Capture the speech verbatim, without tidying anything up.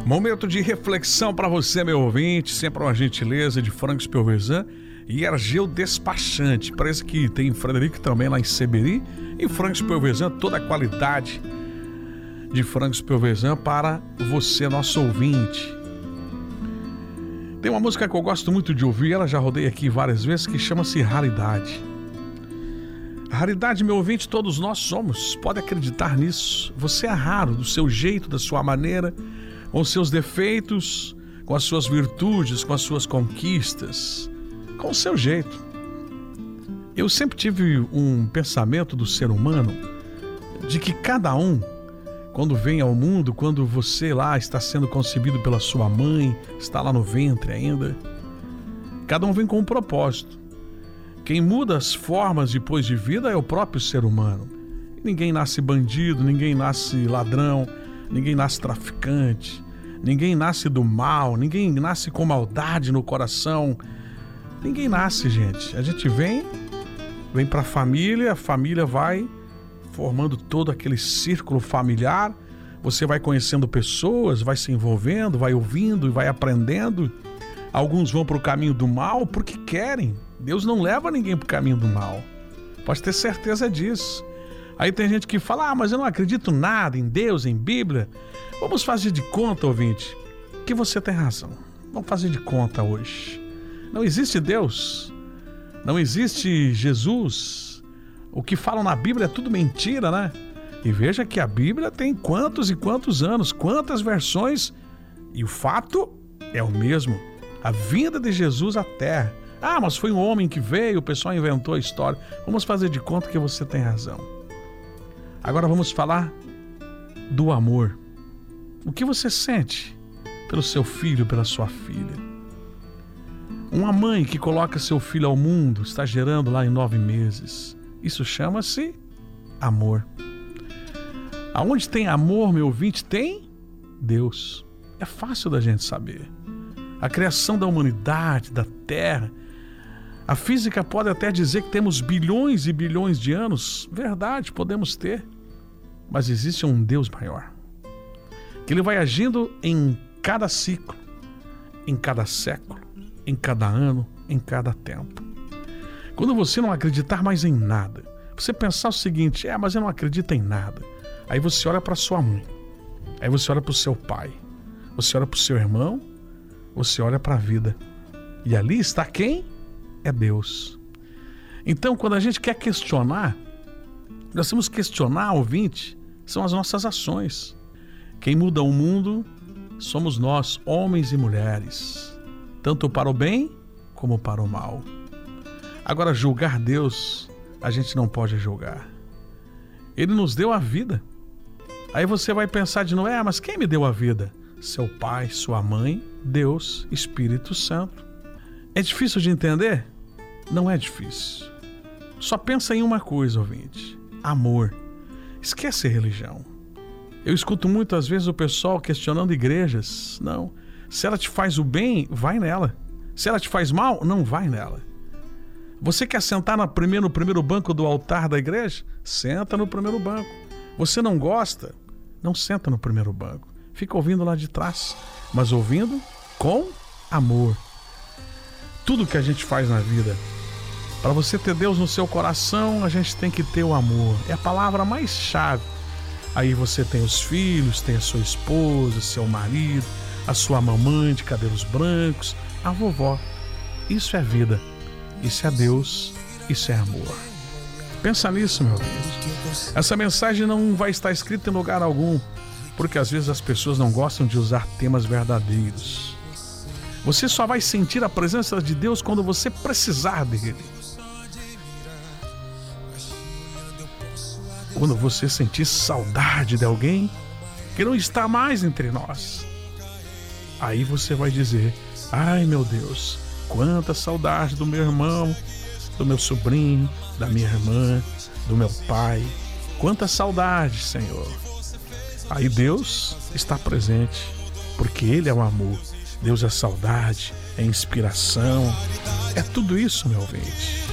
Momento de reflexão para você, meu ouvinte, sempre uma gentileza de Franco Spelvezan e Argeu Despachante, parece que tem em Frederico também lá em Seberi, e Franco Spelvezan, toda a qualidade de Franco Spelvezan para você, nosso ouvinte. Tem uma música que eu gosto muito de ouvir, ela já rodei aqui várias vezes, que chama-se Raridade. Raridade, meu ouvinte, todos nós somos, pode acreditar nisso. Você é raro, do seu jeito, da sua maneira, com os seus defeitos, com as suas virtudes, com as suas conquistas, com o seu jeito. Eu sempre tive um pensamento do ser humano de que cada um, quando vem ao mundo, quando você lá está sendo concebido pela sua mãe, está lá no ventre ainda, cada um vem com um propósito. Quem muda as formas depois de vida é o próprio ser humano. Ninguém nasce bandido, ninguém nasce ladrão, ninguém nasce traficante, ninguém nasce do mal, ninguém nasce com maldade no coração. Ninguém nasce, gente. A gente vem, vem para a família, a família vai formando todo aquele círculo familiar. Você vai conhecendo pessoas, vai se envolvendo, vai ouvindo e vai aprendendo. Alguns vão para o caminho do mal porque querem. Deus não leva ninguém para o caminho do mal. Pode ter certeza disso. Aí tem gente que fala, ah, mas eu não acredito nada em Deus, em Bíblia. Vamos fazer de conta, ouvinte, que você tem razão. Vamos fazer de conta hoje. Não existe Deus. Não existe Jesus. O que falam na Bíblia é tudo mentira, né? E veja que a Bíblia tem quantos e quantos anos, quantas versões, e o fato é o mesmo. A vinda de Jesus à Terra. Ah, mas foi um homem que veio, o pessoal inventou a história. Vamos fazer de conta que você tem razão. Agora vamos falar do amor. O que você sente pelo seu filho, pela sua filha? Uma mãe que coloca seu filho ao mundo, está gerando lá em nove meses. Isso chama-se amor. Aonde tem amor, meu ouvinte, tem Deus. É fácil da gente saber. A criação da humanidade, da Terra. A física pode até dizer que temos bilhões e bilhões de anos. Verdade, podemos ter. Mas existe um Deus maior. Que Ele vai agindo em cada ciclo, em cada século, em cada ano, em cada tempo. Quando você não acreditar mais em nada, você pensar o seguinte, é, mas eu não acredito em nada. Aí você olha para sua mãe. Aí você olha para o seu pai. Você olha para o seu irmão. Você olha para a vida. E ali está quem? É Deus. Então, quando a gente quer questionar, nós temos que questionar, ouvinte, são as nossas ações. Quem muda o mundo somos nós, homens e mulheres, tanto para o bem como para o mal. Agora, julgar Deus, a gente não pode julgar. Ele nos deu a vida. Aí você vai pensar de novo, é, mas quem me deu a vida? Seu pai, sua mãe, Deus, Espírito Santo. É difícil de entender? Não é difícil. Só pensa em uma coisa, ouvinte. Amor. Esquece religião. Eu escuto muitas vezes o pessoal questionando igrejas. Não. Se ela te faz o bem, vai nela. Se ela te faz mal, não vai nela. Você quer sentar no primeiro, no primeiro banco do altar da igreja? Senta no primeiro banco. Você não gosta? Não senta no primeiro banco. Fica ouvindo lá de trás, mas ouvindo com amor. Tudo que a gente faz na vida, para você ter Deus no seu coração, a gente tem que ter o amor. É a palavra mais chave. Aí você tem os filhos, tem a sua esposa, seu marido, a sua mamãe de cabelos brancos, a vovó. Isso é vida. Isso é Deus. Isso é amor. Pensa nisso, meu Deus. Essa mensagem não vai estar escrita em lugar algum, porque às vezes as pessoas não gostam de usar temas verdadeiros. Você só vai sentir a presença de Deus quando você precisar dele. Quando você sentir saudade de alguém que não está mais entre nós. Aí você vai dizer, ai meu Deus, quanta saudade do meu irmão, do meu sobrinho, da minha irmã, do meu pai. Quanta saudade, Senhor. Aí Deus está presente, porque Ele é o amor. Deus é saudade, é inspiração, é tudo isso, meu ouvinte.